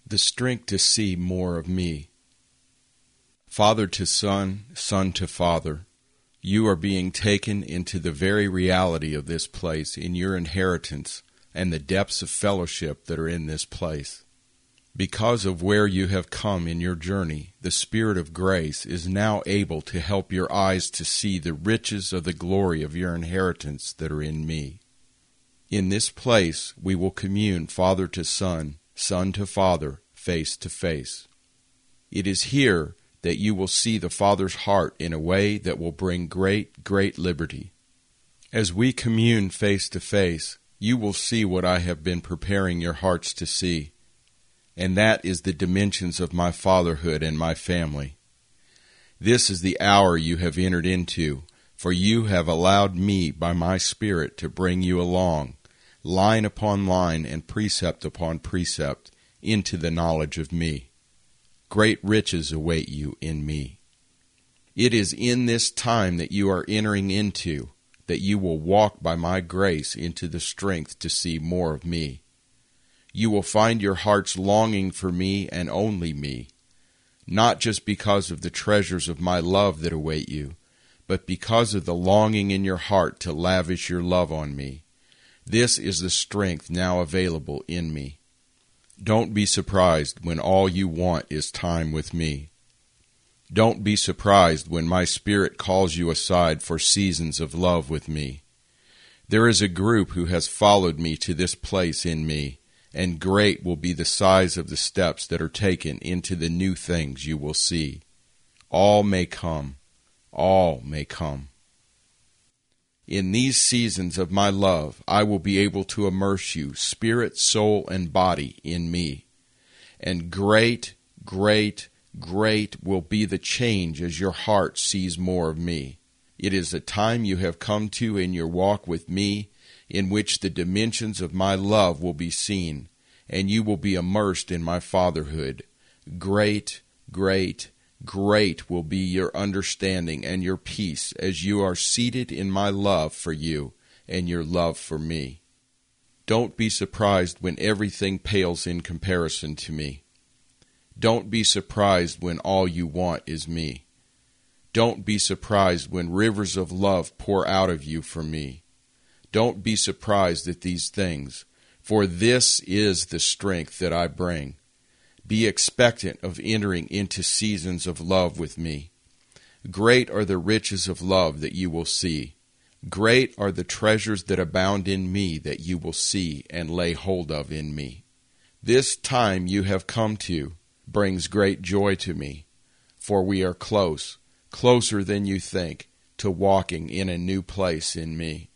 the strength to see more of me. Father to Son, Son to Father, you are being taken into the very reality of this place in your inheritance and the depths of fellowship that are in this place. Because of where you have come in your journey, the Spirit of grace is now able to help your eyes to see the riches of the glory of your inheritance that are in me. In this place we will commune Father to Son, Son to Father, face to face. It is here that you will see the Father's heart in a way that will bring great, great liberty. As we commune face to face, you will see what I have been preparing your hearts to see, and that is the dimensions of my fatherhood and my family. This is the hour you have entered into, for you have allowed me by my Spirit to bring you along, line upon line and precept upon precept, into the knowledge of me. Great riches await you in me. It is in this time that you are entering into that you will walk by my grace into the strength to see more of me. You will find your hearts longing for me and only me, not just because of the treasures of my love that await you, but because of the longing in your heart to lavish your love on me. This is the strength now available in me. Don't be surprised when all you want is time with me. Don't be surprised when my Spirit calls you aside for seasons of love with me. There is a group who has followed me to this place in me, and great will be the size of the steps that are taken into the new things you will see. All may come. All may come. In these seasons of my love, I will be able to immerse you, spirit, soul, and body, in me. And great, great, great will be the change as your heart sees more of me. It is a time you have come to in your walk with me, in which the dimensions of my love will be seen, and you will be immersed in my fatherhood. Great, great, great will be your understanding and your peace as you are seated in my love for you and your love for me. Don't be surprised when everything pales in comparison to me. Don't be surprised when all you want is me. Don't be surprised when rivers of love pour out of you for me. Don't be surprised at these things, for this is the strength that I bring. Be expectant of entering into seasons of love with me. Great are the riches of love that you will see. Great are the treasures that abound in me that you will see and lay hold of in me. This time you have come to brings great joy to me, for we are close, closer than you think, to walking in a new place in me.